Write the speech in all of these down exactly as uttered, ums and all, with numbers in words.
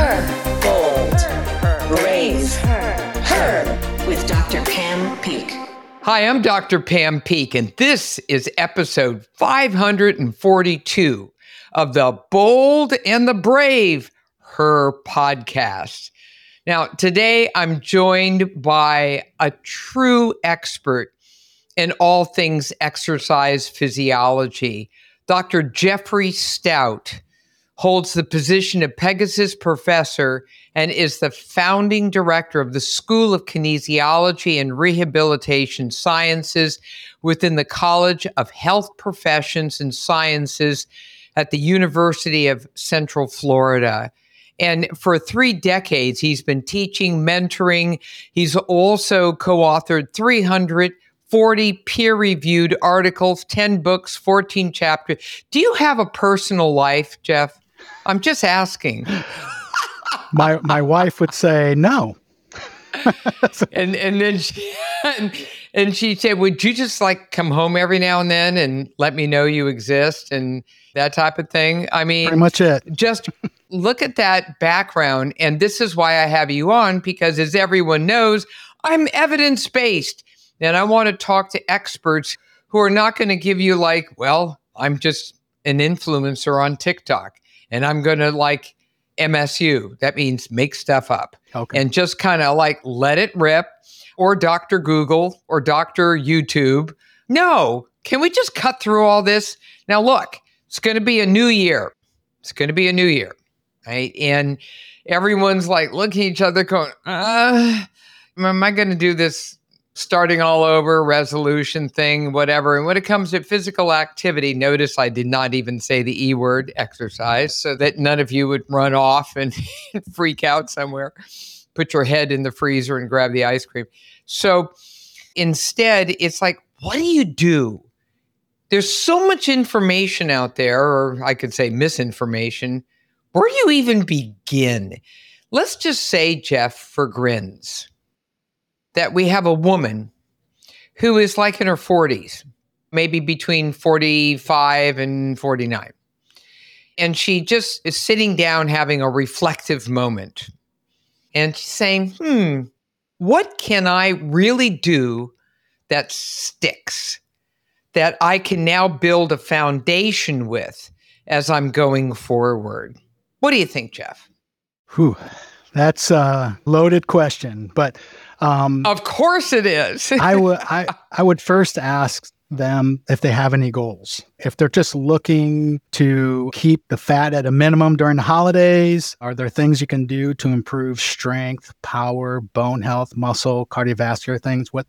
Her. Bold. Brave. Her. With Doctor Pam Peeke. Hi, I'm Doctor Pam Peeke, and this is episode five hundred forty-two of the Bold and the Brave, Her podcast. Now, today I'm joined by a true expert in all things exercise physiology. Doctor Jeffrey Stout holds the position of Pegasus Professor and is the founding director of the School of Kinesiology and Rehabilitation Sciences within the College of Health Professions and Sciences at the University of Central Florida. And for three decades, he's been teaching, mentoring. He's also co-authored three hundred forty peer-reviewed articles, ten books, fourteen chapters. Do you have a personal life, Jeff? I'm just asking. my my wife would say no. and and then she, and, and she said, would you just like come home every now and then and let me know you exist and that type of thing? I mean, pretty much it. Just look at that background. And this is why I have you on, because as everyone knows, I'm evidence-based. And I want to talk to experts who are not going to give you like, well, I'm just an influencer on TikTok and I'm going to like M S U. That means make stuff up. Okay. And just kind of like let it rip, or Doctor Google or Doctor YouTube. No, can we just cut through all this? Now, look, it's going to be a new year. It's going to be a new year, right? And everyone's like looking at each other going, uh, am I going to do this starting all over, resolution thing, whatever. And when it comes to physical activity, notice I did not even say the E word, exercise, so that none of you would run off and freak out somewhere, put your head in the freezer and grab the ice cream. So instead, it's like, what do you do? There's so much information out there, or I could say misinformation. Where do you even begin? Let's just say, Jeff, for grins, that we have a woman who is like in her forties, maybe between forty-five and forty-nine. And she just is sitting down having a reflective moment. And she's saying, hmm, what can I really do that sticks, that I can now build a foundation with as I'm going forward? What do you think, Jeff? Whew, that's a loaded question, but Um, of course it is. I would I, I would first ask them if they have any goals. If they're just looking to keep the fat at a minimum during the holidays, are there things you can do to improve strength, power, bone health, muscle, cardiovascular things? What,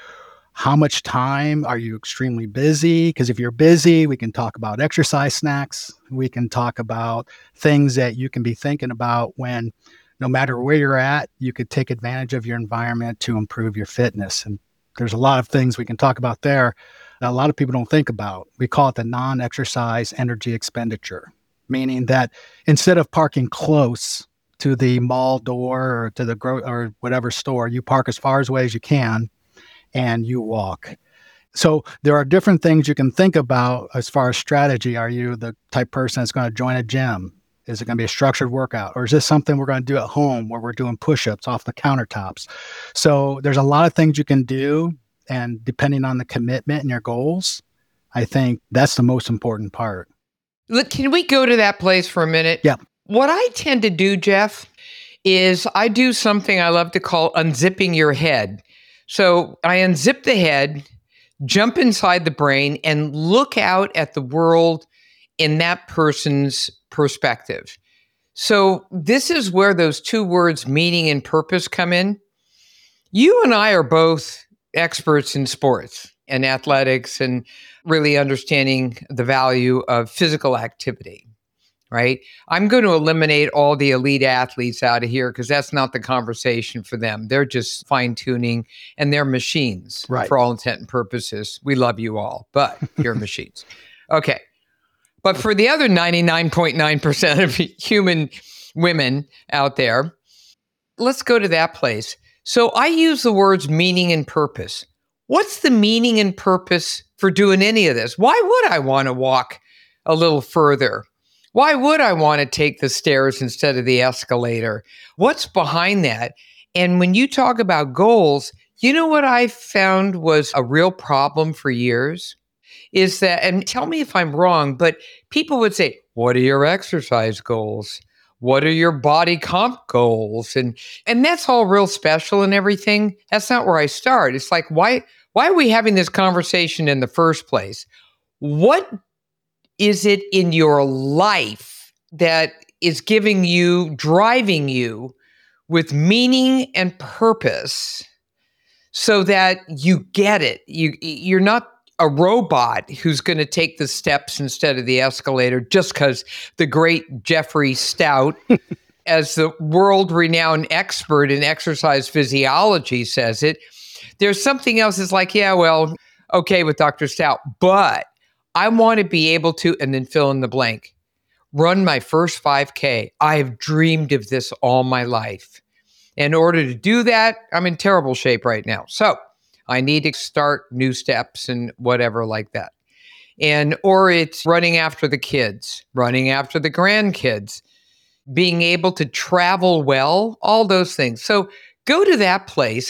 how much time? Are you extremely busy? Because if you're busy, we can talk about exercise snacks. We can talk about things that you can be thinking about when no matter where you're at, you could take advantage of your environment to improve your fitness. And there's a lot of things we can talk about there that a lot of people don't think about. We call it the non-exercise energy expenditure, meaning that instead of parking close to the mall door or to the gro- or whatever store, you park as far away as you can and you walk. So there are different things you can think about as far as strategy. Are you the type person that's going to join a gym? Is it going to be a structured workout? Or is this something we're going to do at home where we're doing push-ups off the countertops? So there's a lot of things you can do. And depending on the commitment and your goals, I think that's the most important part. Look, can we go to that place for a minute? Yeah. What I tend to do, Jeff, is I do something I love to call unzipping your head. So I unzip the head, jump inside the brain, and look out at the world in that person's perspective. So this is where those two words, meaning and purpose, come in. You and I are both experts in sports and athletics and really understanding the value of physical activity, right? I'm going to eliminate all the elite athletes out of here because that's not the conversation for them. They're just fine-tuning and they're machines, right, for all intent and purposes. We love you all, but you're machines. Okay. But for the other ninety-nine point nine percent of human women out there, let's go to that place. So I use the words meaning and purpose. What's the meaning and purpose for doing any of this? Why would I want to walk a little further Why would I want to take the stairs instead of the escalator? What's behind that? And when you talk about goals, you know what I found was a real problem for years is that, and tell me if I'm wrong, but people would say, what are your exercise goals? What are your body comp goals? And and that's all real special and everything. That's not where I start. It's like, why, why are we having this conversation in the first place? What is it in your life that is giving you, driving you with meaning and purpose so that you get it? You, you're not a robot who's going to take the steps instead of the escalator just because the great Jeffrey Stout, as the world-renowned expert in exercise physiology says it. There's something else that's like, yeah, well, okay with Doctor Stout, but I want to be able to, and then fill in the blank, run my first five K. I've dreamed of this all my life. In order to do that, I'm in terrible shape right now. So I need to start new steps and whatever like that. And, or it's running after the kids, running after the grandkids, being able to travel well, all those things. So go to that place.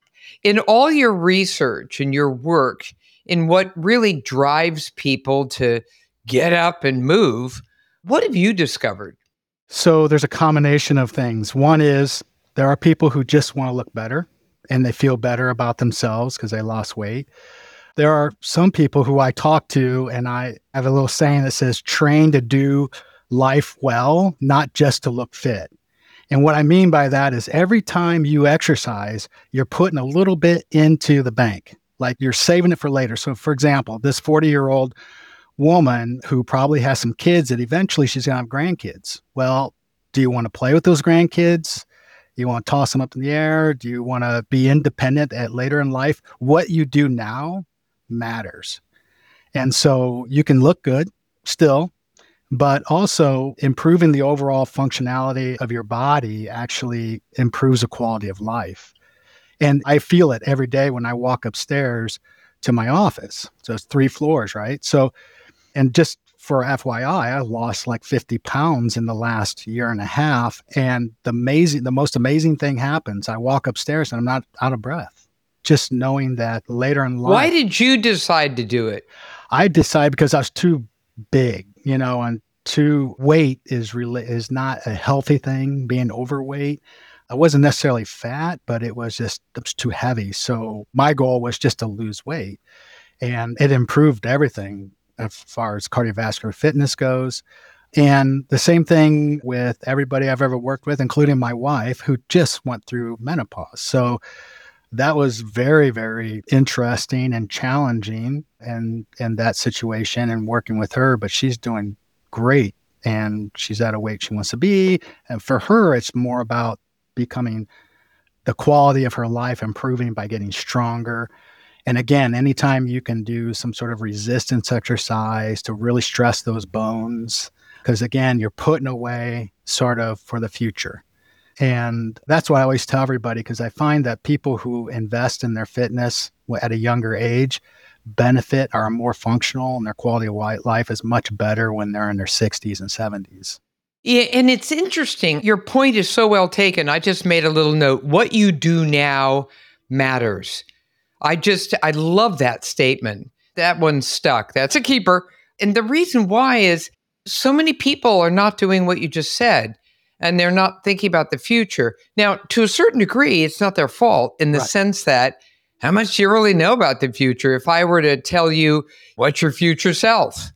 In all your research and your work, in what really drives people to get up and move, what have you discovered? So there's a combination of things. One is there are people who just want to look better and they feel better about themselves because they lost weight. There are some people who I talk to, and I have a little saying that says, train to do life well, not just to look fit. And what I mean by that is every time you exercise, you're putting a little bit into the bank. Like you're saving it for later. So for example, this forty-year-old woman who probably has some kids that eventually she's going to have grandkids. Well, do you want to play with those grandkids? Do you want to toss them up in the air? Do you want to be independent at later in life? What you do now matters. And so you can look good still, but also improving the overall functionality of your body actually improves the quality of life. And I feel it every day when I walk upstairs to my office. So it's three floors, right? So, and just for F Y I, I lost like fifty pounds in the last year and a half. And the amazing, the most amazing thing happens. I walk upstairs and I'm not out of breath. Just knowing that later in life. Why did you decide to do it? I decided because I was too big, you know, and too weight is really is not a healthy thing, being overweight. I wasn't necessarily fat, but it was just it was too heavy. So my goal was just to lose weight. And it improved everything as far as cardiovascular fitness goes. And the same thing with everybody I've ever worked with, including my wife, who just went through menopause. So that was very, very interesting and challenging and in that situation and working with her, but she's doing great and she's at a weight she wants to be. And for her, it's more about becoming the quality of her life, improving by getting stronger. And again, anytime you can do some sort of resistance exercise to really stress those bones, because again, you're putting away sort of for the future. And that's what I always tell everybody, because I find that people who invest in their fitness at a younger age benefit, are more functional, and their quality of life is much better when they're in their sixties and seventies. Yeah, and it's interesting. Your point is so well taken. I just made a little note. What you do now matters. I just, I love that statement. That one stuck. That's a keeper. And the reason why is so many people are not doing what you just said, and they're not thinking about the future. Now, to a certain degree, it's not their fault in the Right. sense that how much do you really know about the future? If I were to tell you what's your future self,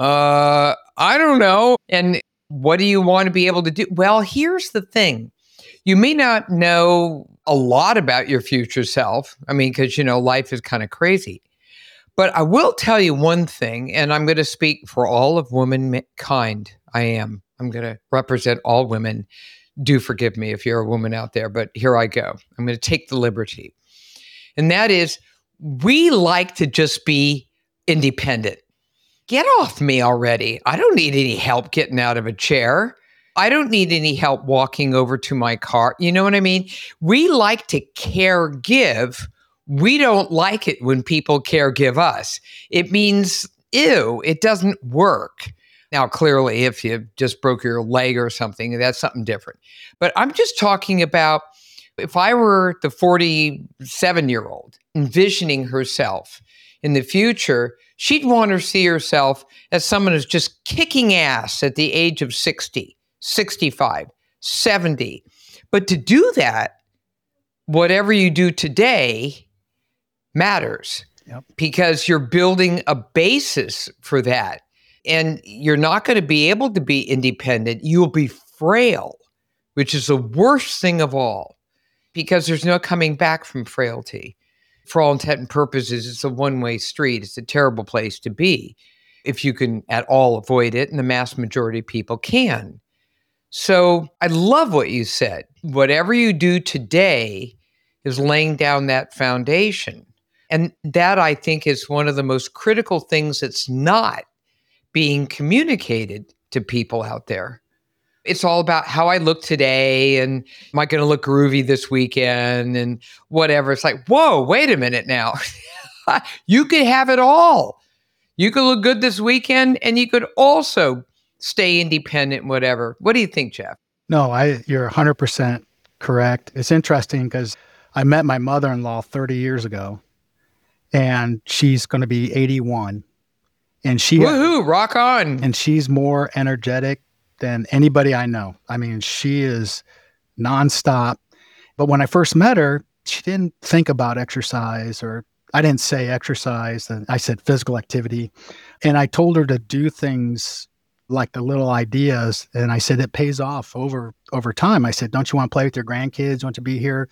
uh, I don't know. And what do you want to be able to do? Well, here's the thing. You may not know a lot about your future self. I mean, because, you know, life is kind of crazy. But I will tell you one thing, and I'm going to speak for all of womankind. I am. I'm going to represent all women. Do forgive me if you're a woman out there, but here I go. I'm going to take the liberty. And that is, we like to just be independent. Get off me already. I don't need any help getting out of a chair. I don't need any help walking over to my car. You know what I mean? We like to care give. We don't like it when people care give us. It means, ew, it doesn't work. Now, clearly, if you just broke your leg or something, that's something different. But I'm just talking about if I were the forty-seven-year-old envisioning herself in the future, she'd want to see herself as someone who's just kicking ass at the age of sixty, sixty-five, seventy. But to do that, whatever you do today matters. Yep. Because you're building a basis for that. And you're not going to be able to be independent. You'll be frail, which is the worst thing of all, because there's no coming back from frailty. For all intent and purposes, it's a one-way street. It's a terrible place to be if you can at all avoid it, and the mass majority of people can. So I love what you said. Whatever you do today is laying down that foundation. And that, I think, is one of the most critical things that's not being communicated to people out there. It's all about how I look today and am I going to look groovy this weekend and whatever. It's like, whoa, wait a minute now. You could have it all. You could look good this weekend and you could also stay independent, whatever. What do you think, Jeff? No, I you're one hundred percent correct. It's interesting because I met my mother-in-law thirty years ago and she's going to be eighty-one. And she Woohoo, rock on. And she's more energetic than anybody I know. I mean, she is nonstop. But when I first met her, she didn't think about exercise, or I didn't say exercise. I said physical activity. And I told her to do things like the little ideas. And I said, it pays off over, over time. I said, don't you want to play with your grandkids? Want to be here?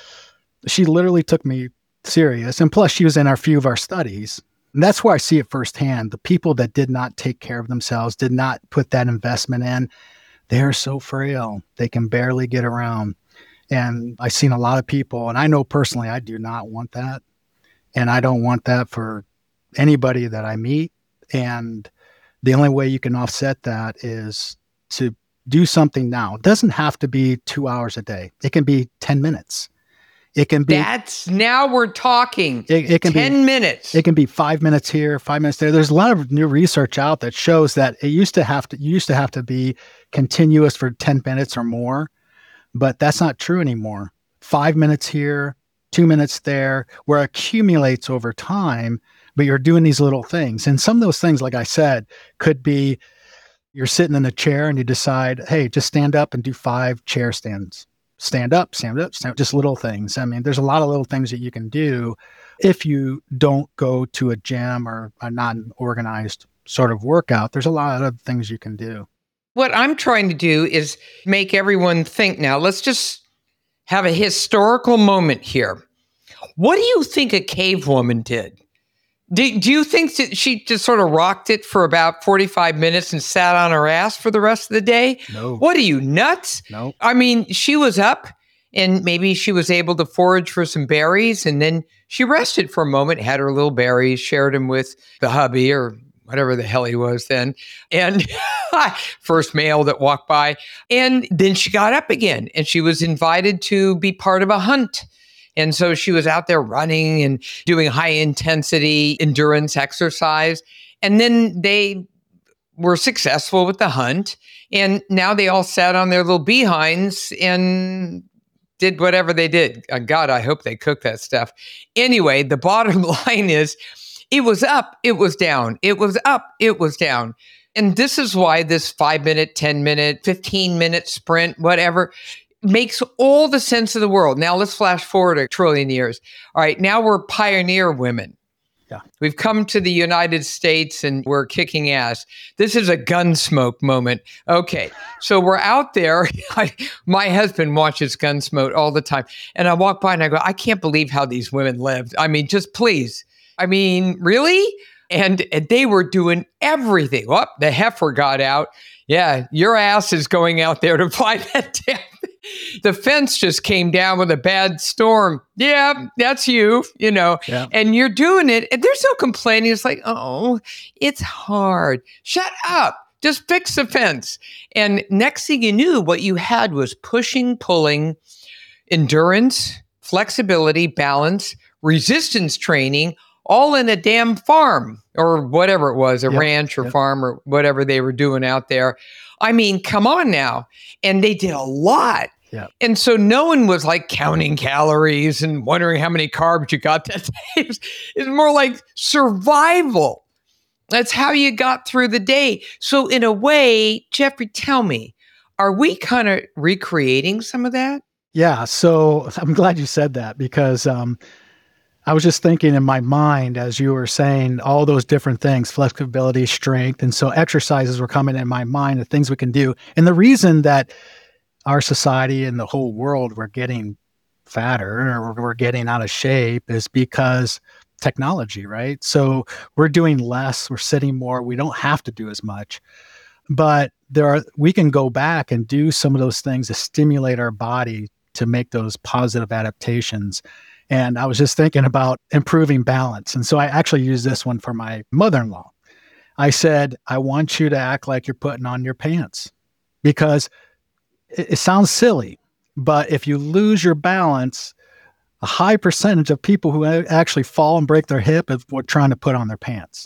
She literally took me serious. And plus she was in a few of our studies. And that's where I see it firsthand. The people that did not take care of themselves, did not put that investment in, they're so frail. They can barely get around. And I've seen a lot of people, and I know personally, I do not want that. And I don't want that for anybody that I meet. And the only way you can offset that is to do something now. It doesn't have to be two hours a day. It can be ten minutes. It can be. That's now we're talking. It, it can ten be, minutes. It can be five minutes here, five minutes there. There's a lot of new research out that shows that it used to have to. You used to have to be continuous for ten minutes or more, but that's not true anymore. Five minutes here, two minutes there, where it accumulates over time. But you're doing these little things, and some of those things, like I said, could be you're sitting in a chair and you decide, hey, just stand up and do five chair stands. Stand up, stand up, stand up, just little things. I mean, there's a lot of little things that you can do if you don't go to a gym or a non-organized sort of workout. There's a lot of things you can do. What I'm trying to do is make everyone think now. Let's just have a historical moment here. What do you think a cave woman did? Do, do you think that she just sort of rocked it for about forty-five minutes and sat on her ass for the rest of the day? No. What are you, nuts? No. I mean, she was up and maybe she was able to forage for some berries, and then she rested for a moment, had her little berries, shared them with the hubby or whatever the hell he was then, and first male that walked by. And then she got up again and she was invited to be part of a hunt. And so she was out there running and doing high intensity endurance exercise. And then they were successful with the hunt. And now they all sat on their little behinds and did whatever they did. Uh, God, I hope they cooked that stuff. Anyway, the bottom line is it was up, it was down. It was up, it was down. And this is why this five minute, ten minute, fifteen minute sprint, whatever, makes all the sense of the world. Now let's flash forward a trillion years. All right, now we're pioneer women. Yeah. We've come to the United States and we're kicking ass. This is a Gunsmoke moment. Okay, so we're out there. I, my husband watches Gunsmoke all the time. And I walk by and I go, I can't believe how these women lived. I mean, just please. I mean, really? And, and they were doing everything. Oh, the heifer got out. Yeah, your ass is going out there to find that damn the fence just came down with a bad storm. Yeah, that's you, you know, yeah. And you're doing it. And there's no complaining. It's like, oh, it's hard. Shut up. Just fix the fence. And next thing you knew, what you had was pushing, pulling, endurance, flexibility, balance, resistance training, all in a damn farm or whatever it was, a Yep, ranch or yep. farm or whatever they were doing out there. I mean, come on now. And they did a lot. Yeah. And so no one was like counting calories and wondering how many carbs you got that day. It's it's more like survival. That's how you got through the day. So in a way, Jeffrey, tell me, are we kind of recreating some of that? Yeah. So I'm glad you said that because um, I was just thinking in my mind as you were saying all those different things, flexibility, strength. And so exercises were coming in my mind of things we can do. And the reason that our society and the whole world we're getting fatter or we're getting out of shape is because technology, right? So we're doing less, we're sitting more, we don't have to do as much. But there are we can go back and do some of those things to stimulate our body to make those positive adaptations. And I was just thinking about improving balance. And so I actually used this one for my mother-in-law. I said, I want you to act like you're putting on your pants because it, it sounds silly, but if you lose your balance, a high percentage of people who actually fall and break their hip is what trying to put on their pants.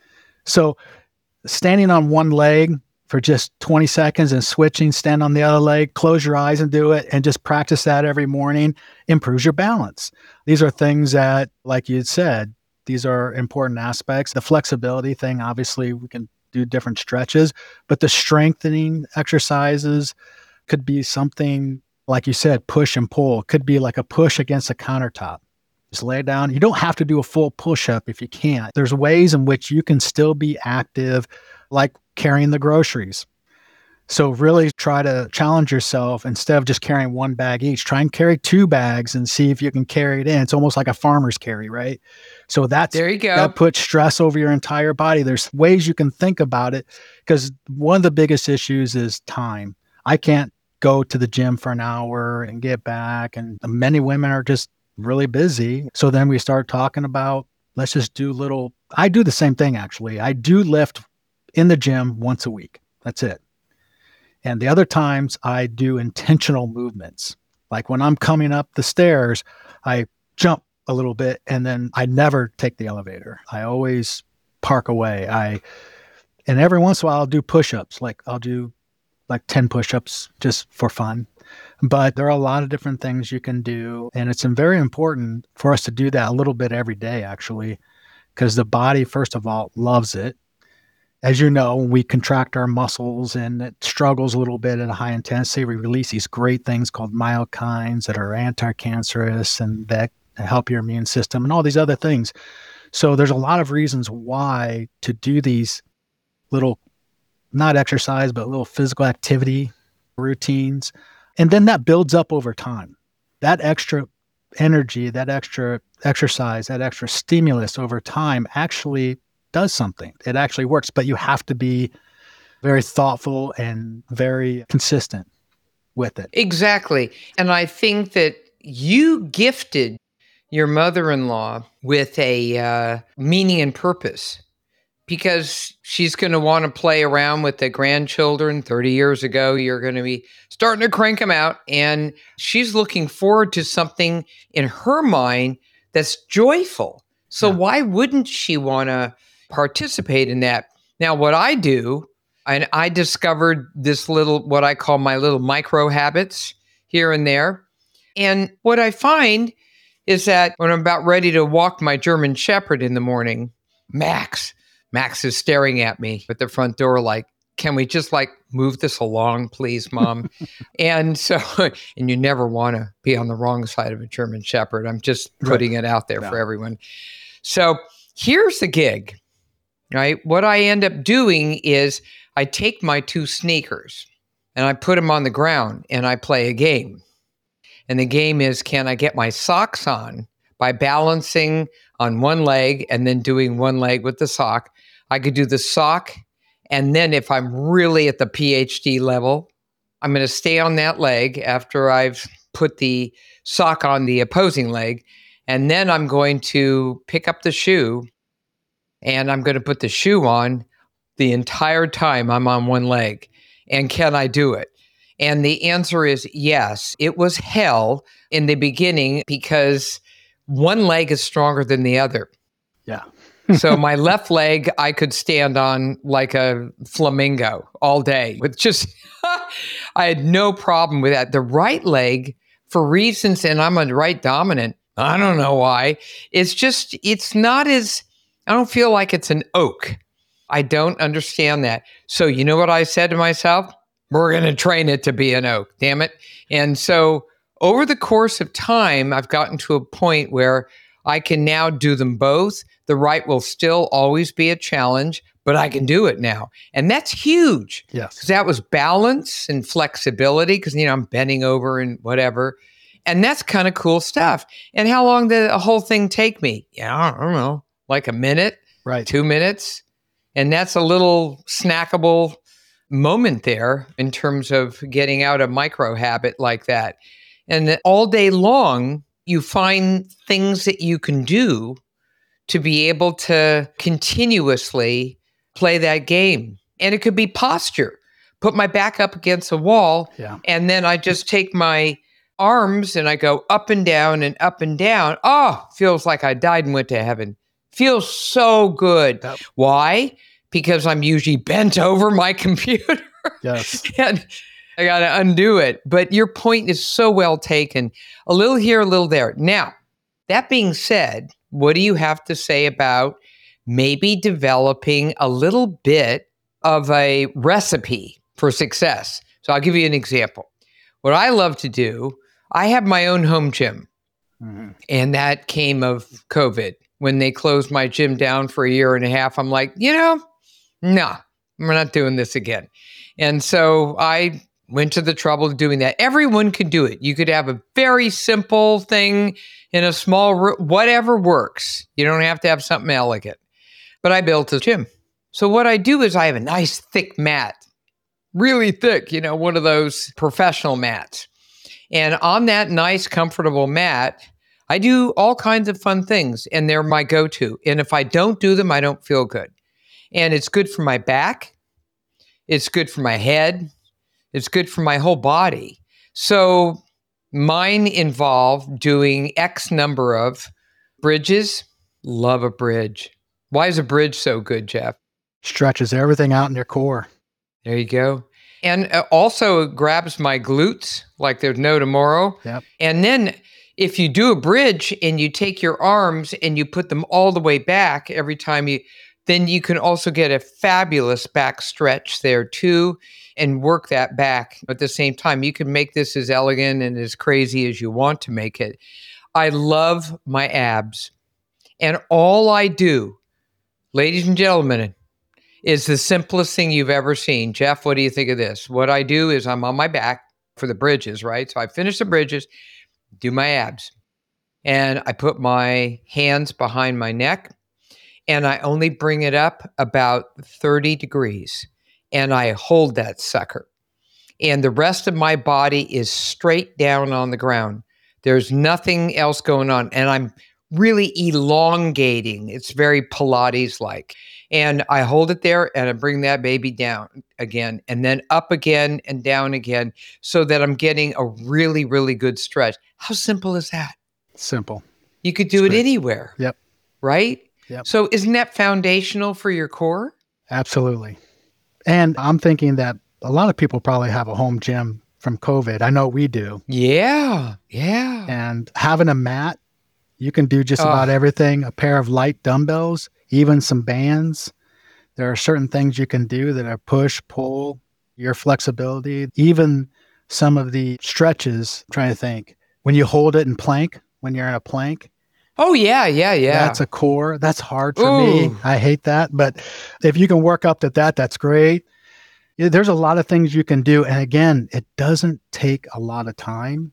So standing on one leg for just twenty seconds and switching, stand on the other leg, close your eyes and do it, and just practice that every morning, improves your balance. These are things that, like you had said, these are important aspects. The flexibility thing, obviously, we can do different stretches, but the strengthening exercises could be something, like you said, push and pull. It could be like a push against a countertop. Just lay down. You don't have to do a full push-up if you can't. There's ways in which you can still be active, like carrying the groceries. So really try to challenge yourself instead of just carrying one bag each. Try and carry two bags and see if you can carry it in. It's almost like a farmer's carry, right? So that's There you go. that puts stress over your entire body. There's ways you can think about it because one of the biggest issues is time. I can't go to the gym for an hour and get back. And many women are just really busy. So then we start talking about, let's just do little, I do the same thing actually. I do lift in the gym once a week. That's it. And the other times I do intentional movements. Like when I'm coming up the stairs, I jump a little bit and then I never take the elevator. I always park away. I, and every once in a while I'll do push-ups. Like I'll do like ten push-ups just for fun. But there are a lot of different things you can do. And it's very important for us to do that a little bit every day, actually, because the body, first of all, loves it. As you know, when we contract our muscles and it struggles a little bit at a high intensity, we release these great things called myokines that are anti-cancerous and that help your immune system and all these other things. So there's a lot of reasons why to do these little, not exercise, but little physical activity routines. And then that builds up over time. That extra energy, that extra exercise, that extra stimulus over time actually does something. It actually works, but you have to be very thoughtful and very consistent with it. Exactly. And I think that you gifted your mother-in-law with a uh, meaning and purpose because she's going to want to play around with the grandchildren. thirty years ago, you're going to be starting to crank them out. And she's looking forward to something in her mind that's joyful. So Yeah. why wouldn't she want to participate in that? Now, what I do, and I discovered this little, what I call my little micro habits here and there. And what I find is that when I'm about ready to walk my German Shepherd in the morning, Max, Max is staring at me at the front door like, can we just like move this along, please, Mom? And so, and you never want to be on the wrong side of a German Shepherd. I'm just putting it out there Yeah. for everyone. So here's the gig, right? What I end up doing is I take my two sneakers and I put them on the ground and I play a game. And the game is, can I get my socks on by balancing on one leg and then doing one leg with the sock? I could do the sock. And then if I'm really at the PhD level, I'm going to stay on that leg after I've put the sock on the opposing leg. And then I'm going to pick up the shoe and I'm going to put the shoe on the entire time I'm on one leg. And can I do it? And the answer is yes. It was hell in the beginning because one leg is stronger than the other. Yeah. So my left leg, I could stand on like a flamingo all day with just, I had no problem with that. The right leg, for reasons, and I'm a right dominant, I don't know why, it's just, it's not as, I don't feel like it's an oak. I don't understand that. So you know what I said to myself? We're going to train it to be an oak, damn it. And so over the course of time, I've gotten to a point where I can now do them both. The right will still always be a challenge, but I can do it now. And that's huge. Yes. Because that was balance and flexibility, because, you know, I'm bending over and whatever. And that's kind of cool stuff. And how long did the whole thing take me? Yeah, I don't know, like a minute, Right. two minutes. And that's a little snackable moment there in terms of getting out a micro habit like that. And all day long, you find things that you can do to be able to continuously play that game. And it could be posture. Put my back up against a wall, Yeah. and then I just take my arms and I go up and down and up and down. Oh, feels like I died and went to heaven. Feels so good. Yep. Why? Because I'm usually bent over my computer. Yes. And I got to undo it. But your point is so well taken. A little here, a little there. Now, that being said, what do you have to say about maybe developing a little bit of a recipe for success? So I'll give you an example. What I love to do, I have my own home gym. Mm-hmm. And that came of COVID. When they closed my gym down for a year and a half, I'm like, you know, no, we're not doing this again. And so I went to the trouble of doing that. Everyone could do it. You could have a very simple thing in a small room, whatever works. You don't have to have something elegant. But I built a gym. So what I do is I have a nice thick mat, really thick, you know, one of those professional mats. And on that nice, comfortable mat, I do all kinds of fun things, and they're my go-to. And if I don't do them, I don't feel good. And it's good for my back. It's good for my head. It's good for my whole body. So mine involve doing X number of bridges. Love a bridge. Why is a bridge so good, Jeff? Stretches everything out in your core. There you go. And uh, also it grabs my glutes like there's no tomorrow. Yep. And then if you do a bridge and you take your arms and you put them all the way back every time you, then you can also get a fabulous back stretch there too and work that back at the same time. You can make this as elegant and as crazy as you want to make it. I love my abs. And all I do, ladies and gentlemen, is the simplest thing you've ever seen. Jeff, what do you think of this? What I do is I'm on my back for the bridges, right? So I finish the bridges, do my abs, and I put my hands behind my neck, and I only bring it up about thirty degrees, and I hold that sucker. And the rest of my body is straight down on the ground. There's nothing else going on, and I'm really elongating. It's very Pilates-like. And I hold it there and I bring that baby down again and then up again and down again so that I'm getting a really, really good stretch. How simple is that? Simple. You could do It's it great. anywhere. Yep. Right? Yep. So isn't that foundational for your core? Absolutely. And I'm thinking that a lot of people probably have a home gym from COVID. I know we do. Yeah. Yeah. And having a mat, you can do just Oh. about everything. A pair of light dumbbells, even some bands. There are certain things you can do that are push, pull, your flexibility, even some of the stretches. I'm trying to think. When you hold it in plank, when you're in a plank, Oh, yeah. Yeah. Yeah. that's a core. That's hard for me. Ooh. I hate that. But if you can work up to that, that's great. Yeah, there's a lot of things you can do. And again, it doesn't take a lot of time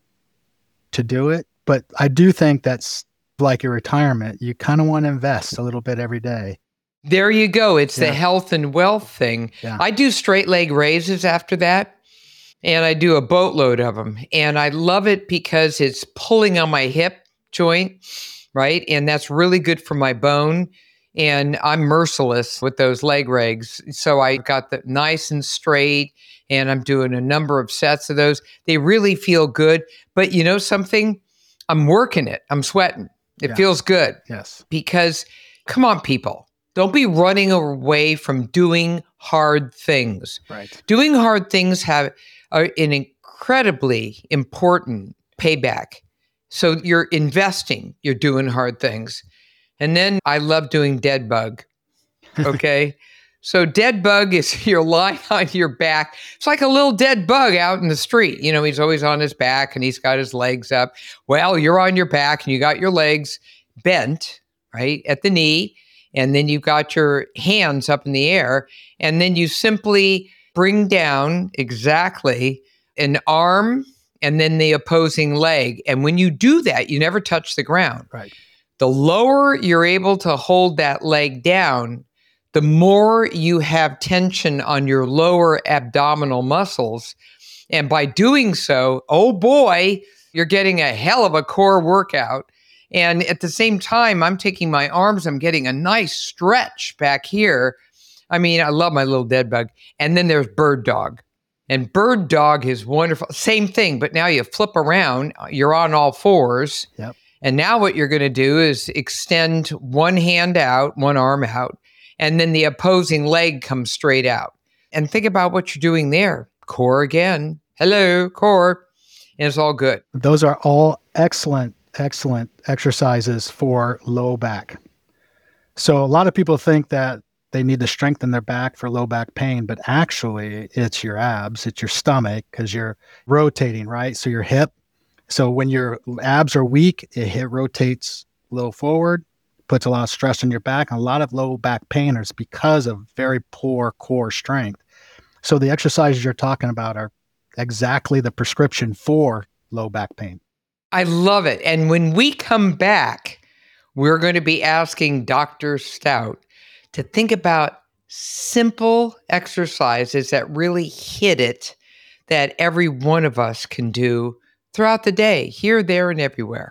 to do it. But I do think that's like your retirement. You kind of want to invest a little bit every day. There you go. It's Yeah. the health and wealth thing. Yeah. I do straight leg raises after that, and I do a boatload of them. And I love it because it's pulling on my hip joint, right? And that's really good for my bone. And I'm merciless with those leg raises. So I got the nice and straight, and I'm doing a number of sets of those. They really feel good. But you know something? I'm working it. I'm sweating. It Yeah. feels good Yes. because Come on, people. Don't be running away from doing hard things. Right. Doing hard things have a, an incredibly important payback. So you're investing, you're doing hard things. And then I love doing dead bug. Okay. So dead bug is you're lying on your back. It's like a little dead bug out in the street. You know, he's always on his back and he's got his legs up. Well, you're on your back and you got your legs bent, right, at the knee. And then you've got your hands up in the air. And then you simply bring down exactly an arm and then the opposing leg. And when you do that, you never touch the ground. Right. The lower you're able to hold that leg down, the more you have tension on your lower abdominal muscles. And by doing so, oh boy, you're getting a hell of a core workout. And at the same time, I'm taking my arms, I'm getting a nice stretch back here. I mean, I love my little dead bug. And then there's bird dog. And bird dog is wonderful. Same thing, but now you flip around, you're on all fours. Yep. And now what you're going to do is extend one hand out, one arm out, and then the opposing leg comes straight out. And think about what you're doing there. Core again. Hello, core. And it's all good. Those are all excellent, excellent exercises for low back. So a lot of people think that they need to strengthen their back for low back pain, but actually it's your abs, it's your stomach, because you're rotating, right? So your hip. So when your abs are weak, it hip rotates a little forward, puts a lot of stress on your back. And a lot of low back pain is because of very poor core strength. So the exercises you're talking about are exactly the prescription for low back pain. I love it. And when we come back, we're going to be asking Doctor Stout to think about simple exercises that really hit it, that every one of us can do throughout the day, here, there, and everywhere.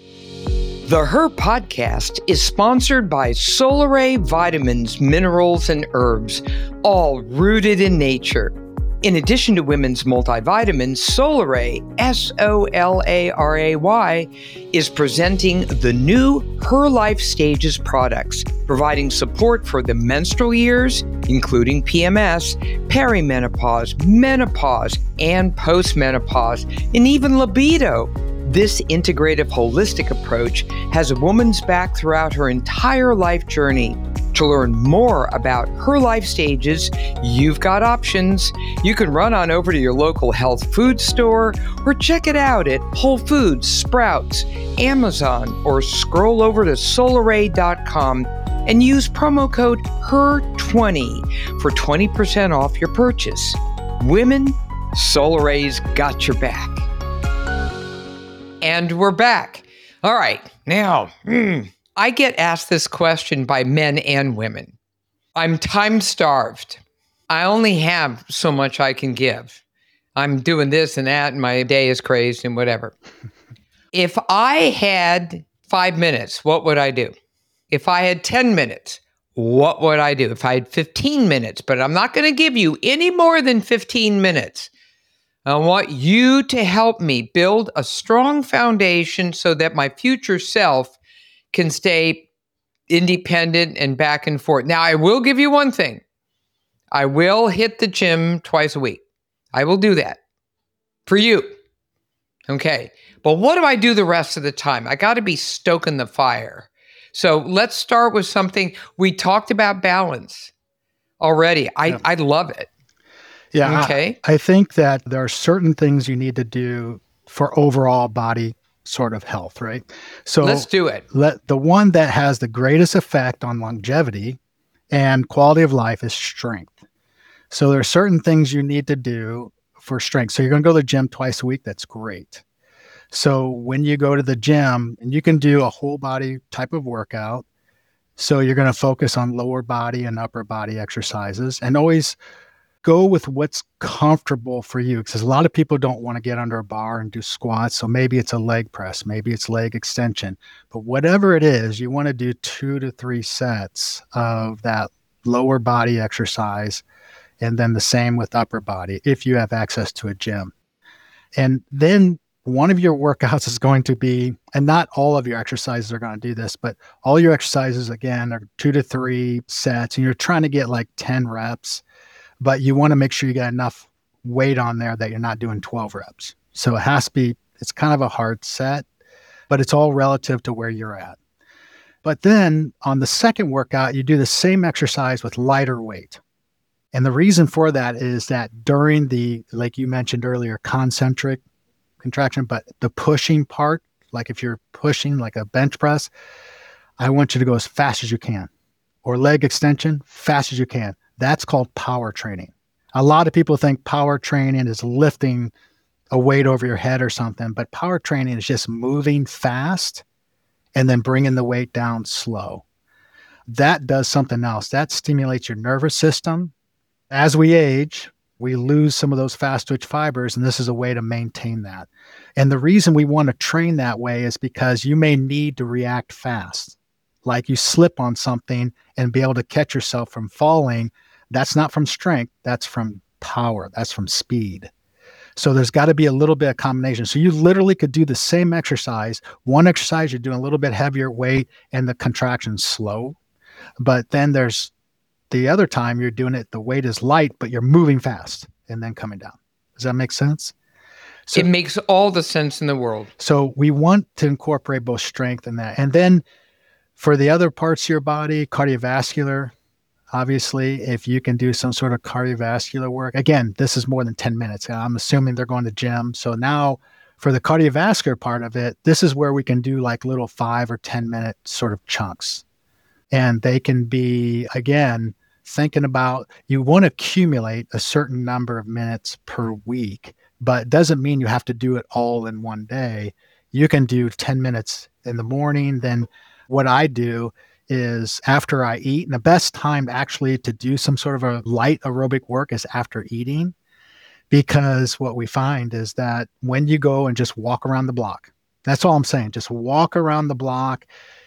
The Her Podcast is sponsored by Solaray Vitamins, Minerals, and Herbs, all rooted in nature. In addition to women's multivitamins, Solaray, S O L A R A Y, is presenting the new Her Life Stages products, providing support for the menstrual years, including P M S, perimenopause, menopause, and postmenopause, and even libido. This integrative, holistic approach has a woman's back throughout her entire life journey. To learn more about Her Life Stages, you've got options. You can run on over to your local health food store or check it out at Whole Foods, Sprouts, Amazon, or scroll over to solaray dot com and use promo code H E R twenty for twenty percent off your purchase. Women, Solaray's got your back. And we're back. All right, now, mm, I get asked this question by men and women. I'm time starved. I only have so much I can give. I'm doing this and that, and my day is crazy and whatever. If I had five minutes, what would I do? If I had ten minutes, what would I do? If I had fifteen minutes, but I'm not going to give you any more than fifteen minutes. I want you to help me build a strong foundation so that my future self can stay independent and back and forth. Now, I will give you one thing. I will hit the gym twice a week. I will do that for you. Okay. But what do I do the rest of the time? I got to be stoking the fire. So let's start with something. We talked about balance already. I, yeah. I love it. Yeah. Okay. I, I think that there are certain things you need to do for overall body sort of health, right? So let's do it. Let, the one that has the greatest effect on longevity and quality of life is strength. So there are certain things you need to do for strength. So you're going to go to the gym twice a week. That's great. So when you go to the gym, and you can do a whole body type of workout. So you're going to focus on lower body and upper body exercises, and always go with what's comfortable for you, because a lot of people don't want to get under a bar and do squats. So maybe it's a leg press, maybe it's leg extension, but whatever it is, you want to do two to three sets of that lower body exercise. And then the same with upper body, if you have access to a gym. And then one of your workouts is going to be, and not all of your exercises are going to do this, but all your exercises, again, are two to three sets, and you're trying to get like ten reps, but you want to make sure you get enough weight on there that you're not doing twelve reps. So it has to be, it's kind of a hard set, but it's all relative to where you're at. But then on the second workout, you do the same exercise with lighter weight. And the reason for that is that during the, like you mentioned earlier, concentric contraction, but the pushing part, like if you're pushing like a bench press, I want you to go as fast as you can. Or leg extension, fast as you can. That's called power training. A lot of people think power training is lifting a weight over your head or something, but power training is just moving fast and then bringing the weight down slow. That does something else. That stimulates your nervous system. As we age, we lose some of those fast twitch fibers, and this is a way to maintain that. And the reason we want to train that way is because you may need to react fast. Like you slip on something and be able to catch yourself from falling. That's not from strength. That's from power. That's from speed. So there's got to be a little bit of combination. So you literally could do the same exercise. One exercise, you're doing a little bit heavier weight and the contraction's slow. But then there's the other time you're doing it, the weight is light, but you're moving fast and then coming down. Does that make sense? So, it makes all the sense in the world. So we want to incorporate both strength and that. And then for the other parts of your body, cardiovascular, obviously, if you can do some sort of cardiovascular work, again, this is more than ten minutes. I'm assuming they're going to gym. So now for the cardiovascular part of it, this is where we can do like little five or ten minute sort of chunks. And they can be, again, thinking about, you want to accumulate a certain number of minutes per week, but it doesn't mean you have to do it all in one day. You can do ten minutes in the morning. Then what I do is after I eat, and the best time actually to do some sort of a light aerobic work is after eating, because what we find is that when you go and just walk around the block, that's all I'm saying, just walk around the block,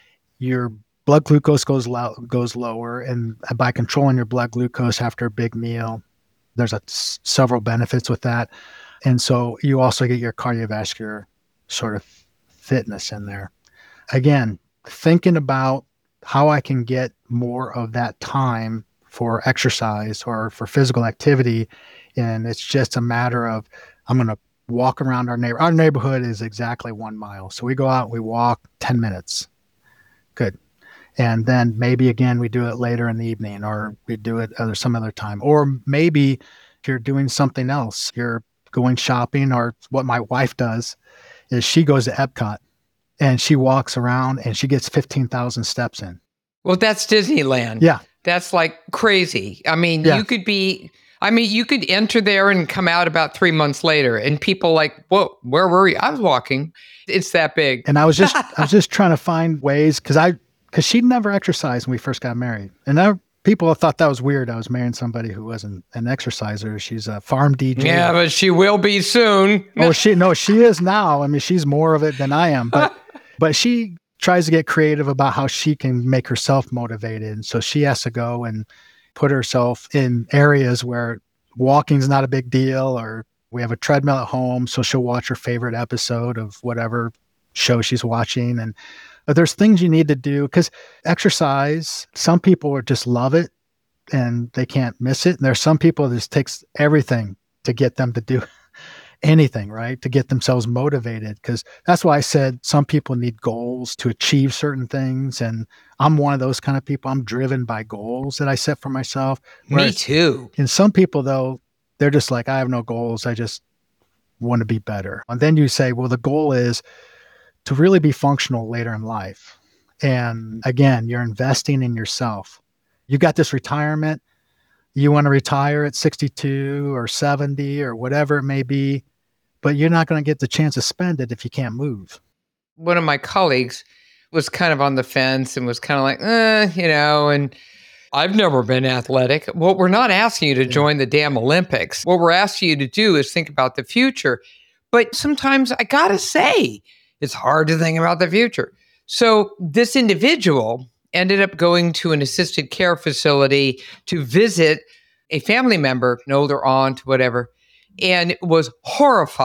your blood glucose goes low, goes lower, and by controlling your blood glucose after a big meal, there's a, several benefits with that. And so you also get your cardiovascular sort of fitness in there. Again, thinking about how I can get more of that time for exercise or for physical activity. And it's just a matter of, I'm going to walk around our neighborhood. Our neighborhood is exactly one mile. So we go out, we walk ten minutes. Good. And then maybe again, we do it later in the evening, or we do it other some other time. Or maybe if you're doing something else, you're going shopping, or what my wife does is she goes to Epcot and she walks around and she gets fifteen thousand steps in. Well, that's Disneyland. Yeah. That's like crazy. I mean, Yeah. you could be, I mean, you could enter there and come out about three months later and people like, whoa, where were you? I was walking. It's that big. And I was just, I was just trying to find ways, cause I, cause she'd never exercised when we first got married. And I, people thought that was weird. I was marrying somebody who wasn't an exerciser. She's a farm D J. Yeah, but she will be soon. Oh, she, no, she is now. I mean, she's more of it than I am, but, but she tries to get creative about how she can make herself motivated. And so she has to go and put herself in areas where walking's not a big deal, or we have a treadmill at home. So she'll watch her favorite episode of whatever show she's watching. And but there's things you need to do, because exercise, some people are just love it and they can't miss it. And there's some people that just takes everything to get them to do anything, right? To get themselves motivated. Because that's why I said some people need goals to achieve certain things. And I'm one of those kind of people. I'm driven by goals that I set for myself. Me too. And some people, though, they're just like, I have no goals. I just want to be better. And then you say, well, the goal is to really be functional later in life. And again, you're investing in yourself. You got this retirement. You want to retire at sixty-two or seventy or whatever it may be, but you're not going to get the chance to spend it if you can't move. One of my colleagues was kind of on the fence and was kind of like, eh, you know, and I've never been athletic. Well, we're not asking you to join the damn Olympics. What we're asking you to do is think about the future. But sometimes I got to say, it's hard to think about the future. So this individual ended up going to an assisted care facility to visit a family member, an older aunt, whatever, and was horrified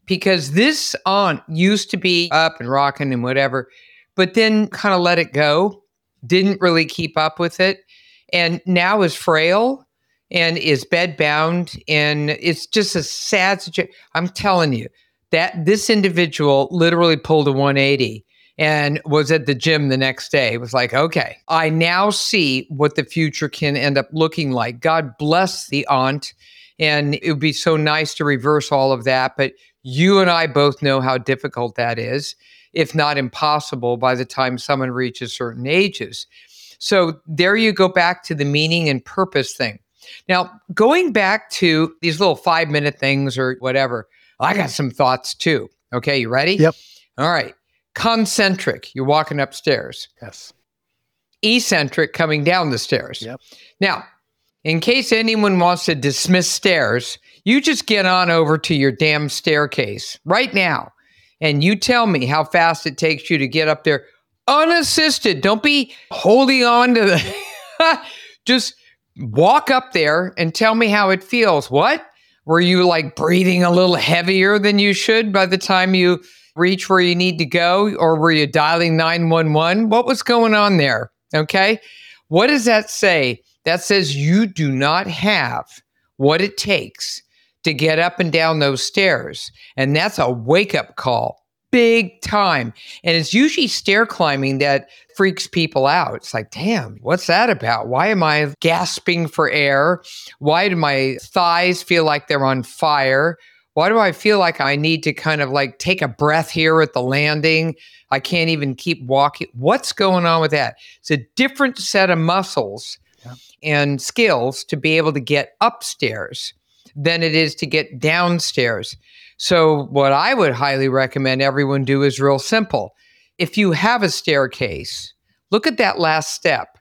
because this aunt used to be up and rocking and whatever, but then kind of let it go, didn't really keep up with it, and now is frail and is bedbound, and it's just a sad situation. I'm telling you that this individual literally pulled a one eighty and was at the gym the next day. It was like, okay, I now see what the future can end up looking like. God bless the aunt, and it would be so nice to reverse all of that, but you and I both know how difficult that is, if not impossible, by the time someone reaches certain ages. So there you go back to the meaning and purpose thing. Now, going back to these little five minute things or whatever, I got some thoughts too. Okay, you ready? Yep. All right. Concentric, you're walking upstairs. Yes. Eccentric, coming down the stairs. Yep. Now, in case anyone wants to dismiss stairs, you just get on over to your damn staircase right now, and you tell me how fast it takes you to get up there unassisted. Don't be holding on to the... Just walk up there and tell me how it feels. What? Were you like breathing a little heavier than you should by the time you reach where you need to go? Or were you dialing nine one one? What was going on there? Okay. What does that say? That says you do not have what it takes to get up and down those stairs. And that's a wake-up call, big time. And it's usually stair climbing that freaks people out. It's like, damn, what's that about? Why am I gasping for air? Why do my thighs feel like they're on fire? Why do I feel like I need to kind of like take a breath here at the landing? I can't even keep walking. What's going on with that? It's a different set of muscles and skills to be able to get upstairs than it is to get downstairs. So what I would highly recommend everyone do is real simple. If you have a staircase, look at that last step.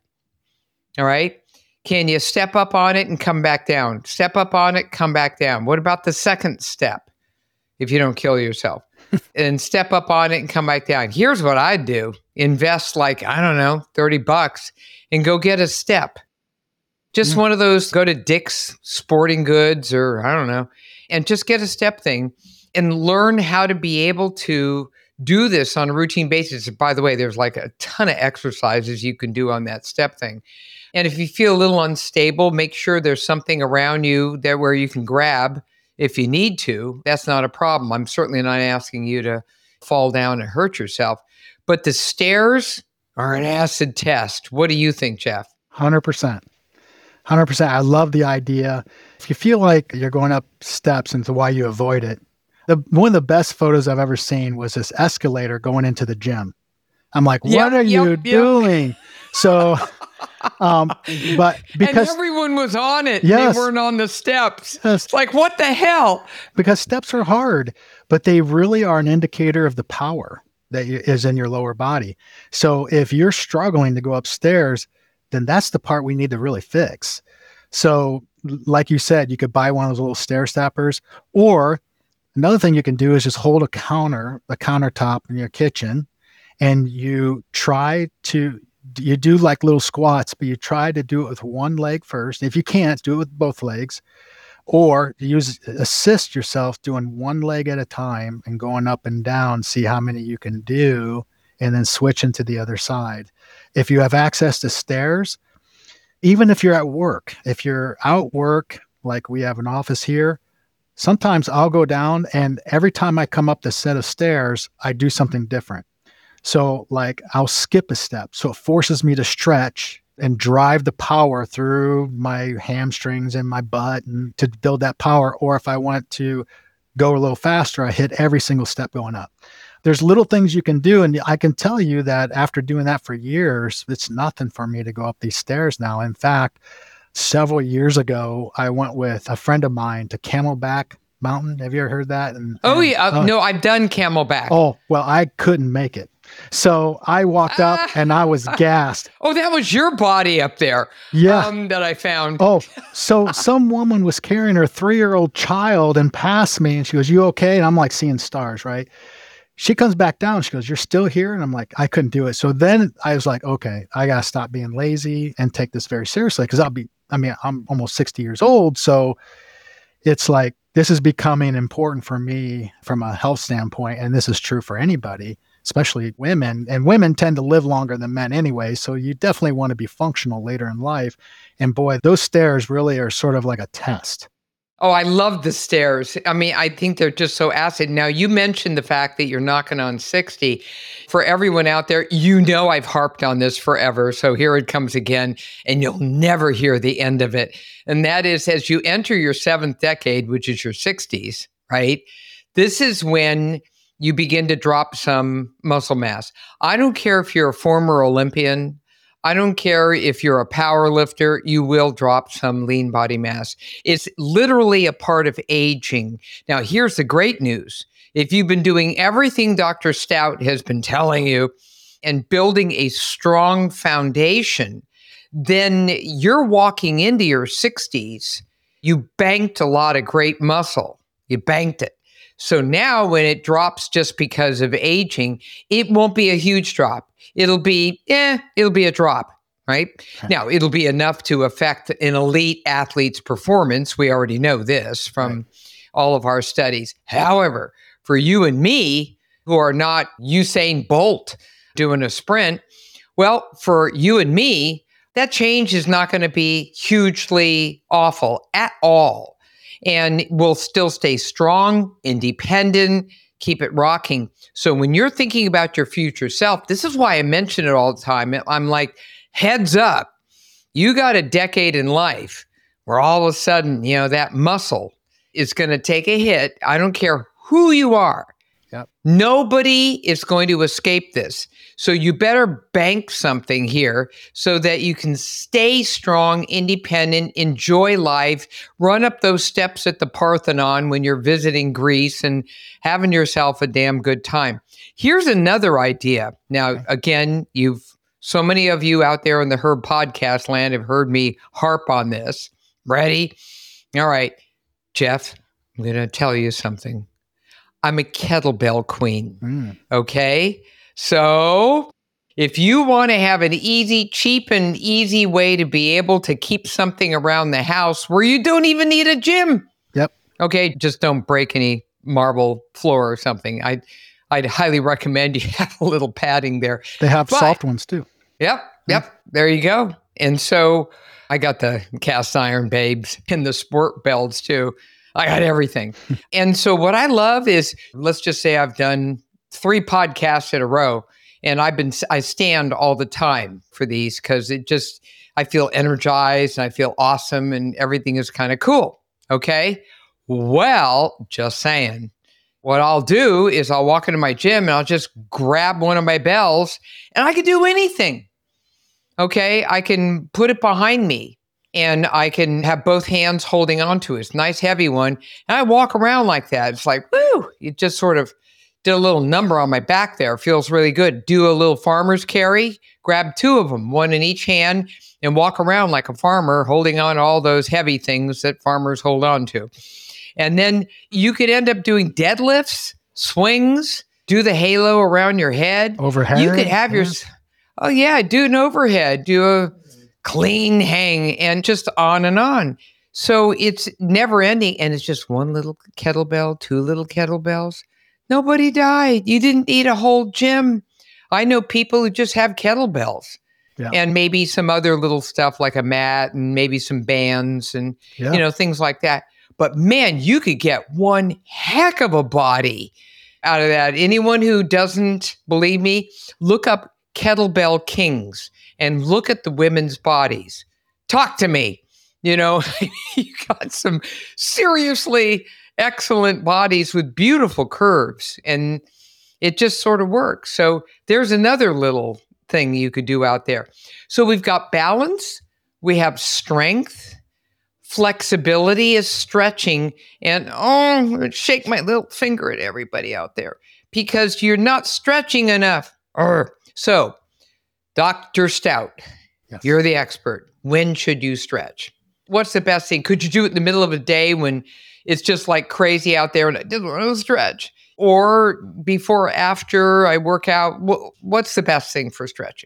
All right. Can you step up on it and come back down? Step up on it, come back down. What about the second step? If you don't kill yourself, and step up on it and come back down. Here's what I'd do. Invest like, I don't know, thirty bucks and go get a step. Just mm. one of those, go to Dick's Sporting Goods or I don't know, and just get a step thing and learn how to be able to do this on a routine basis. By the way, there's like a ton of exercises you can do on that step thing. And if you feel a little unstable, make sure there's something around you there where you can grab if you need to. That's not a problem. I'm certainly not asking you to fall down and hurt yourself. But the stairs are an acid test. What do you think, Jeff? one hundred percent. one hundred percent. I love the idea. If you feel like you're going up steps into why you avoid it, the, one of the best photos I've ever seen was this escalator going into the gym. I'm like, what yep, are yep, you yep. doing? So, um, but because and everyone was on it, yes, they weren't on the steps. Yes. It's like, what the hell? Because steps are hard, but they really are an indicator of the power that is in your lower body. So if you're struggling to go upstairs, then that's the part we need to really fix. So like you said, you could buy one of those little stair steppers, or another thing you can do is just hold a counter, a countertop in your kitchen, and you try to, you do like little squats, but you try to do it with one leg first. If you can't, do it with both legs, or use, assist yourself doing one leg at a time and going up and down, see how many you can do, and then switch into the other side. If you have access to stairs, even if you're at work, if you're out work, like we have an office here, sometimes I'll go down, and every time I come up the set of stairs, I do something different. So like I'll skip a step. So it forces me to stretch and drive the power through my hamstrings and my butt and to build that power. Or if I want to go a little faster, I hit every single step going up. There's little things you can do. And I can tell you that after doing that for years, it's nothing for me to go up these stairs now. In fact, several years ago, I went with a friend of mine to Camelback Mountain. Have you ever heard that? And, oh, and, yeah. Uh, no, I've done Camelback. Oh, well, I couldn't make it. So I walked up uh, and I was gassed. Oh, that was your body up there. Yeah. Um, that I found. Oh, so some woman was carrying her three-year-old child and passed me, and she goes, "You okay?" And I'm like seeing stars, right? She comes back down. She goes, "You're still here?" And I'm like, I couldn't do it. So then I was like, okay, I got to stop being lazy and take this very seriously, because I'll be, I mean, I'm almost sixty years old. So it's like, this is becoming important for me from a health standpoint, and this is true for anybody, especially women. And women tend to live longer than men anyway, so you definitely want to be functional later in life. And boy, those stairs really are sort of like a test. Oh, I love the stairs. I mean, I think they're just so acid. Now, you mentioned the fact that you're knocking on sixty. For everyone out there, you know I've harped on this forever. So here it comes again, and you'll never hear the end of it. And that is, as you enter your seventh decade, which is your sixties, right? This is when you begin to drop some muscle mass. I don't care if you're a former Olympian. I don't care if you're a power lifter, you will drop some lean body mass. It's literally a part of aging. Now, here's the great news. If you've been doing everything Doctor Stout has been telling you and building a strong foundation, then you're walking into your sixties. You banked a lot of great muscle. You banked it. So now when it drops just because of aging, it won't be a huge drop. It'll be, eh, it'll be a drop, right? Okay. Now, it'll be enough to affect an elite athlete's performance. We already know this from right. all of our studies. However, for you and me, who are not Usain Bolt doing a sprint, well, for you and me, that change is not going to be hugely awful at all. And we'll still stay strong, independent, keep it rocking. So when you're thinking about your future self, this is why I mention it all the time. I'm like, heads up, you got a decade in life where all of a sudden, you know, that muscle is going to take a hit. I don't care who you are. Yep. Nobody is going to escape this. So you better bank something here so that you can stay strong, independent, enjoy life, run up those steps at the Parthenon when you're visiting Greece and having yourself a damn good time. Here's another idea. Now, again, you've so many of you out there in the Herb podcast land have heard me harp on this. Ready? All right, Jeff, I'm going to tell you something. I'm a kettlebell queen. Mm. Okay. So if you want to have an easy, cheap and easy way to be able to keep something around the house where you don't even need a gym. Yep. Okay. Just don't break any marble floor or something. I'd, I'd highly recommend you have a little padding there. They have but, soft ones too. Yep. Yep. Mm. There you go. And so I got the cast iron babes and the sport belts too. I got everything. And so what I love is, let's just say I've done three podcasts in a row and I've been, I stand all the time for these because it just, I feel energized and I feel awesome and everything is kind of cool. Okay. Well, just saying, what I'll do is I'll walk into my gym and I'll just grab one of my bells and I can do anything. Okay. I can put it behind me. And I can have both hands holding onto it. It's a nice heavy one. And I walk around like that. It's like, woo, it just sort of did a little number on my back there. It feels really good. Do a little farmer's carry, grab two of them, one in each hand, and walk around like a farmer holding on to all those heavy things that farmers hold on to. And then you could end up doing deadlifts, swings, do the halo around your head. Overhead. You could have yeah. your, oh yeah, do an overhead, do a clean hang, and just on and on. So it's never ending. And it's just one little kettlebell, two little kettlebells. Nobody died. You didn't need a whole gym. I know people who just have kettlebells yeah. and maybe some other little stuff like a mat and maybe some bands and, yeah. you know, things like that. But man, you could get one heck of a body out of that. Anyone who doesn't believe me, look up Kettlebell Kings and look at the women's bodies. Talk to me. You know, you got some seriously excellent bodies with beautiful curves, and it just sort of works. So there's another little thing you could do out there. So we've got balance, we have strength, flexibility is stretching, and oh, shake my little finger at everybody out there because you're not stretching enough. Urgh. So Doctor Stout, yes. You're the expert. When should you stretch? What's the best thing? Could you do it in the middle of a day when it's just like crazy out there and I didn't want to stretch? Or before or after I work out? What's the best thing for stretching?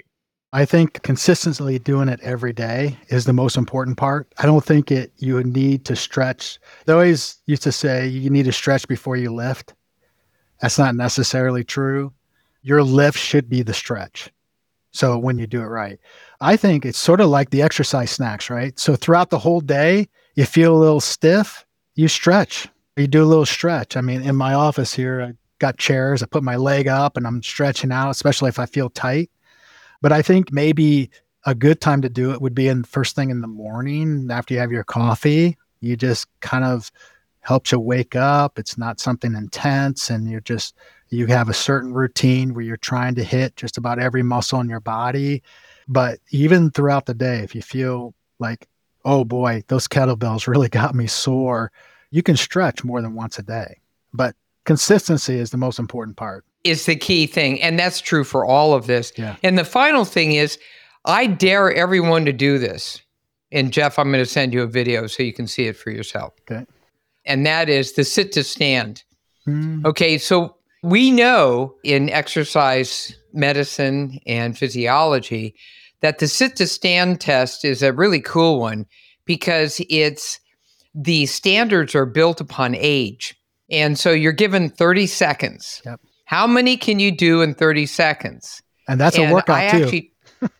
I think consistently doing it every day is the most important part. I don't think it you need to stretch. They always used to say you need to stretch before you lift. That's not necessarily true. Your lift should be the stretch. So when you do it right, I think it's sort of like the exercise snacks, right? So throughout the whole day, you feel a little stiff, you stretch. You do a little stretch. I mean, in my office here, I got chairs. I put my leg up and I'm stretching out, especially if I feel tight. But I think maybe a good time to do it would be in first thing in the morning after you have your coffee. You just kind of helps you wake up. It's not something intense, and you're just you have a certain routine where you're trying to hit just about every muscle in your body. But even throughout the day, if you feel like, oh boy, those kettlebells really got me sore, you can stretch more than once a day. But consistency is the most important part. Is the key thing. And that's true for all of this. Yeah. And the final thing is, I dare everyone to do this. And Jeff, I'm going to send you a video so you can see it for yourself. Okay. And that is the sit to stand. Mm. Okay. So we know in exercise medicine and physiology that the sit to stand test is a really cool one because it's the standards are built upon age. And so you're given thirty seconds. Yep. How many can you do in thirty seconds? And that's and a workout I too. Actually,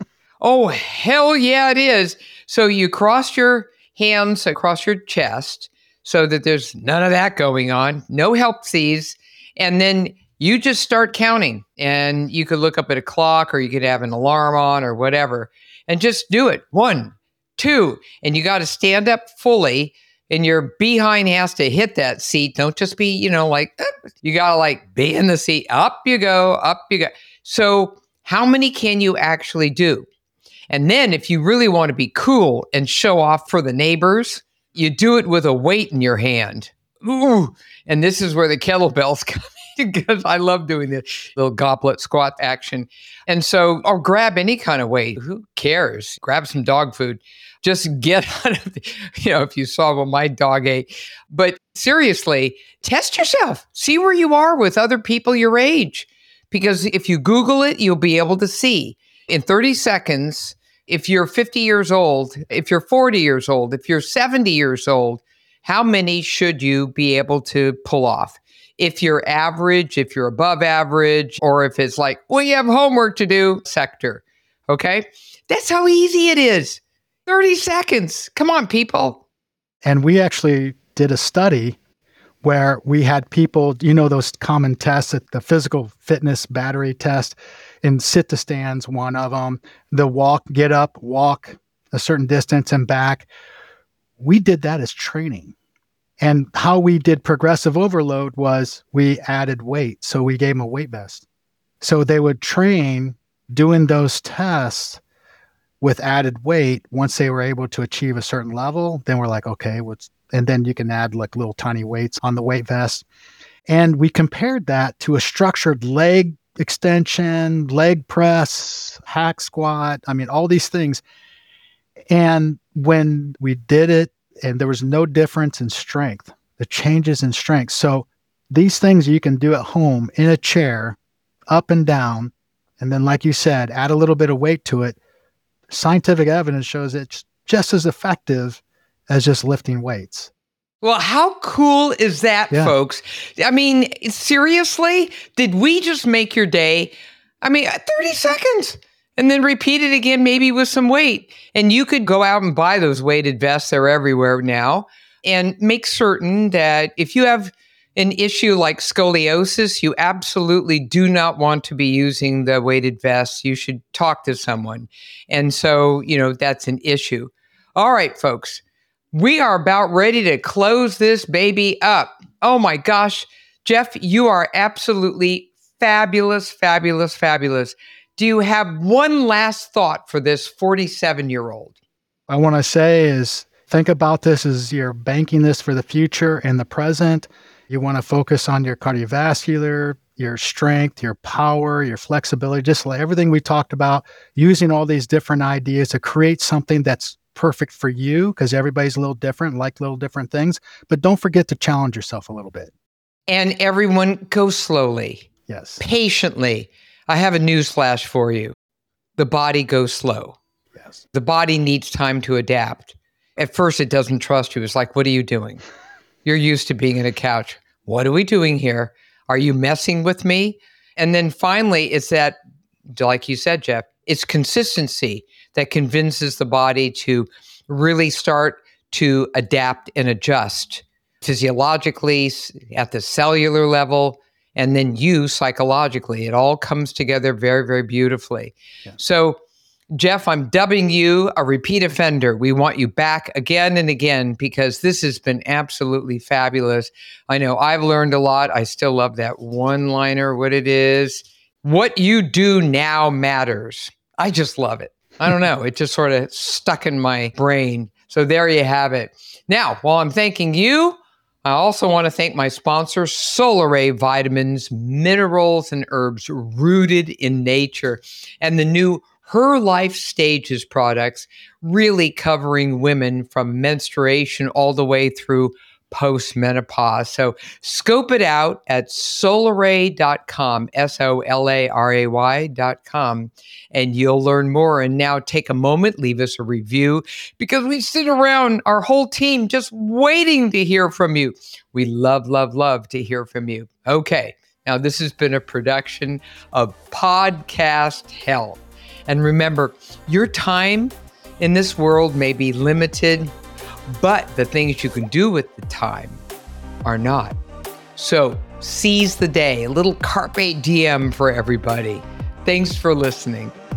oh, hell yeah, it is. So you cross your hands across your chest so that there's none of that going on, no helpsies. And then you just start counting. And you could look up at a clock or you could have an alarm on or whatever and just do it. One, two, and you got to stand up fully. And your behind has to hit that seat. Don't just be, you know, like, you got to like be in the seat. Up you go, up you go. So how many can you actually do? And then if you really want to be cool and show off for the neighbors, you do it with a weight in your hand. Ooh. And this is where the kettlebells come in because I love doing this little goblet squat action. And so, or grab any kind of weight. Who cares? Grab some dog food. Just get out of the, you know, if you saw what my dog ate. But seriously, test yourself. See where you are with other people your age. Because if you Google it, you'll be able to see in thirty seconds, if you're fifty years old, if you're forty years old, if you're seventy years old, how many should you be able to pull off? If you're average, if you're above average, or if it's like, well, you have homework to do, sector. Okay? That's how easy it is. thirty seconds. Come on, people. And we actually did a study where we had people, you know, those common tests, the physical fitness battery test, and sit to stands, one of them, the walk, get up, walk a certain distance and back. We did that as training. And how we did progressive overload was we added weight. So we gave them a weight vest. So they would train doing those tests with added weight. Once they were able to achieve a certain level, then we're like, okay, what's, and then you can add like little tiny weights on the weight vest. And we compared that to a structured leg extension, leg press, hack squat. I mean, all these things. And when we did it, and there was no difference in strength, the changes in strength. So these things you can do at home in a chair, up and down. And then, like you said, add a little bit of weight to it. Scientific evidence shows it's just as effective as just lifting weights. Well, how cool is that, Yeah. folks? I mean, seriously, did we just make your day? I mean, thirty seconds and then repeat it again, maybe with some weight. And you could go out and buy those weighted vests. They're everywhere now. And make certain that if you have an issue like scoliosis, you absolutely do not want to be using the weighted vests. You should talk to someone. And so, you know, that's an issue. All right, folks. We are about ready to close this baby up. Oh my gosh. Jeff, you are absolutely fabulous, fabulous, fabulous. Do you have one last thought for this forty-seven-year-old? I want to say is think about this as you're banking this for the future and the present. You want to focus on your cardiovascular, your strength, your power, your flexibility, just like everything we talked about, using all these different ideas to create something that's perfect for you, because everybody's a little different, like little different things. But don't forget to challenge yourself a little bit. And everyone, go slowly, Yes. patiently. I have a news flash for you. the body goes slow. Yes. The body needs time to adapt. At first, it doesn't trust you. It's like, what are you doing? You're used to being in a couch. What are we doing here? Are you messing with me? And then finally, it's that, like you said, Jeff, it's consistency that convinces the body to really start to adapt and adjust physiologically, at the cellular level, and then you psychologically. It all comes together very, very beautifully. Yeah. So, Jeff, I'm dubbing you a repeat offender. We want you back again and again because this has been absolutely fabulous. I know I've learned a lot. I still love that one-liner, what it is. What you do now matters. I just love it. I don't know. It just sort of stuck in my brain. So there you have it. Now, while I'm thanking you, I also want to thank my sponsor, Solaray Vitamins, Minerals, and Herbs Rooted in Nature, and the new Her Life Stages products, really covering women from menstruation all the way through post-menopause. So scope it out at solaray dot com, S O L A R A Y dot com, and you'll learn more. And now take a moment, leave us a review, because we sit around, our whole team, just waiting to hear from you. We love, love, love to hear from you. Okay, now this has been a production of Podcast Health. And remember, your time in this world may be limited, but the things you can do with the time are not. So seize the day, a little carpe diem for everybody. Thanks for listening.